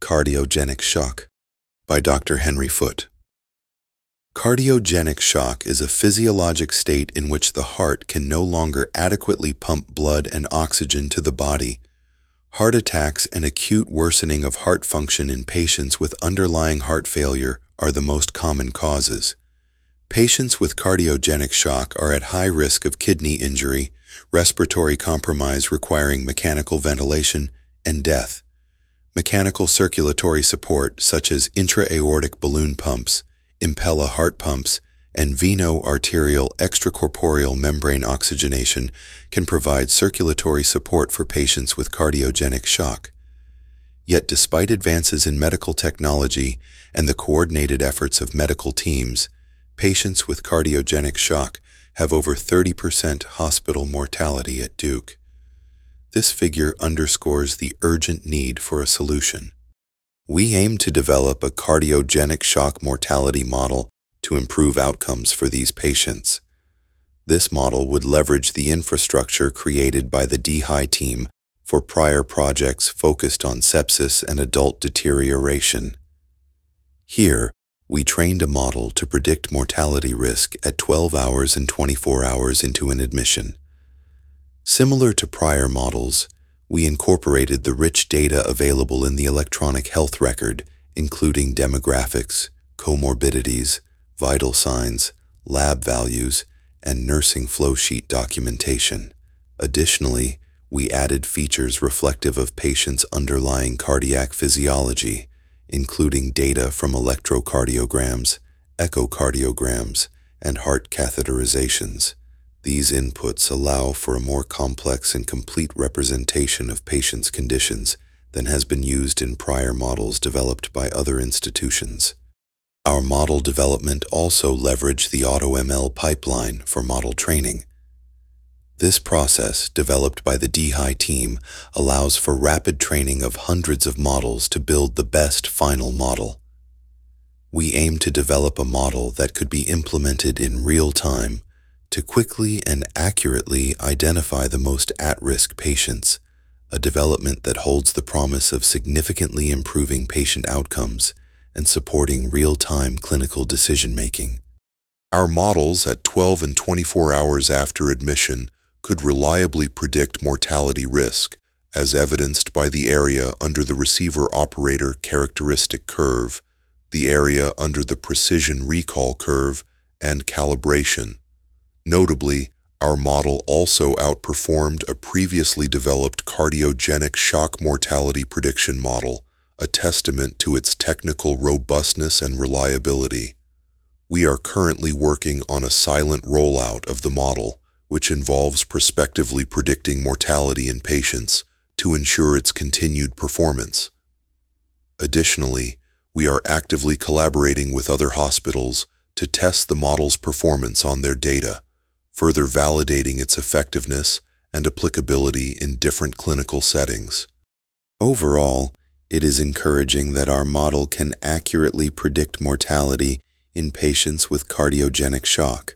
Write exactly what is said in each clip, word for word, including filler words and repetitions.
Cardiogenic shock by Doctor Henry Foote. Cardiogenic shock is a physiologic state in which the heart can no longer adequately pump blood and oxygen to the body. Heart attacks and acute worsening of heart function in patients with underlying heart failure are the most common causes. Patients with cardiogenic shock are at high risk of kidney injury, respiratory compromise requiring mechanical ventilation, and death. Mechanical circulatory support such as intra-aortic balloon pumps, Impella heart pumps, and veno-arterial extracorporeal membrane oxygenation can provide circulatory support for patients with cardiogenic shock. Yet despite advances in medical technology and the coordinated efforts of medical teams, patients with cardiogenic shock have over thirty percent hospital mortality at Duke. This figure underscores the urgent need for a solution. We aim to develop a cardiogenic shock mortality model to improve outcomes for these patients. This model would leverage the infrastructure created by the D H I team for prior projects focused on sepsis and adult deterioration. Here, we trained a model to predict mortality risk at twelve hours and twenty-four hours into an admission. Similar to prior models, we incorporated the rich data available in the electronic health record, including demographics, comorbidities, vital signs, lab values, and nursing flow sheet documentation. Additionally, we added features reflective of patients' underlying cardiac physiology, including data from electrocardiograms, echocardiograms, and heart catheterizations. These inputs allow for a more complex and complete representation of patients' conditions than has been used in prior models developed by other institutions. Our model development also leveraged the AutoML pipeline for model training. This process, developed by the D H I team, allows for rapid training of hundreds of models to build the best final model. We aim to develop a model that could be implemented in real time to quickly and accurately identify the most at-risk patients, a development that holds the promise of significantly improving patient outcomes and supporting real-time clinical decision-making. Our models at twelve and twenty-four hours after admission could reliably predict mortality risk, as evidenced by the area under the receiver-operator characteristic curve, the area under the precision recall curve, and calibration. Notably, our model also outperformed a previously developed cardiogenic shock mortality prediction model, a testament to its technical robustness and reliability. We are currently working on a silent rollout of the model, which involves prospectively predicting mortality in patients to ensure its continued performance. Additionally, we are actively collaborating with other hospitals to test the model's performance on their data, further validating its effectiveness and applicability in different clinical settings. Overall, it is encouraging that our model can accurately predict mortality in patients with cardiogenic shock.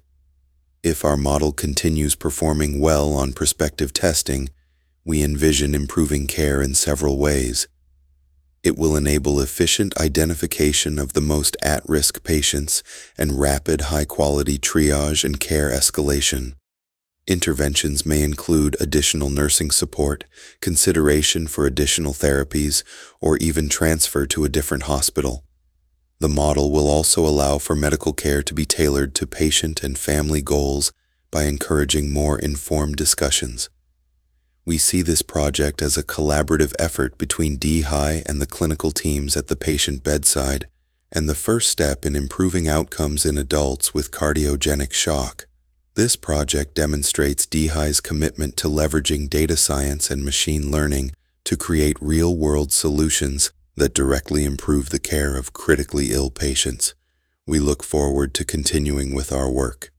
If our model continues performing well on prospective testing, we envision improving care in several ways. It will enable efficient identification of the most at-risk patients and rapid, high-quality triage and care escalation. Interventions may include additional nursing support, consideration for additional therapies, or even transfer to a different hospital. The model will also allow for medical care to be tailored to patient and family goals by encouraging more informed discussions. We see this project as a collaborative effort between D H I and the clinical teams at the patient bedside, and the first step in improving outcomes in adults with cardiogenic shock. This project demonstrates D H I's commitment to leveraging data science and machine learning to create real-world solutions that directly improve the care of critically ill patients. We look forward to continuing with our work.